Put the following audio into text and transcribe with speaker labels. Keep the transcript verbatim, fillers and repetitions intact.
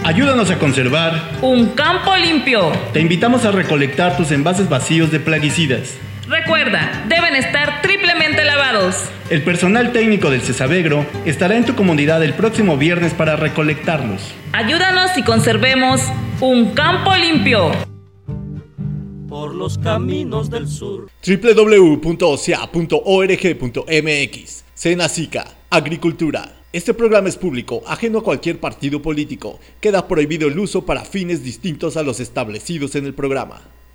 Speaker 1: Ayúdanos a conservar
Speaker 2: un campo limpio.
Speaker 1: Te invitamos a recolectar tus envases vacíos de plaguicidas.
Speaker 2: Recuerda, deben estar triplemente lavados.
Speaker 1: El personal técnico del Cesavegro estará en tu comunidad el próximo viernes para recolectarlos.
Speaker 2: Ayúdanos y conservemos un campo limpio.
Speaker 3: Por los caminos del sur.
Speaker 4: doble u doble u doble u punto o c a punto org punto m x. Senacica, Agricultura. Este programa es público, ajeno a cualquier partido político. Queda prohibido el uso para fines distintos a los establecidos en el programa.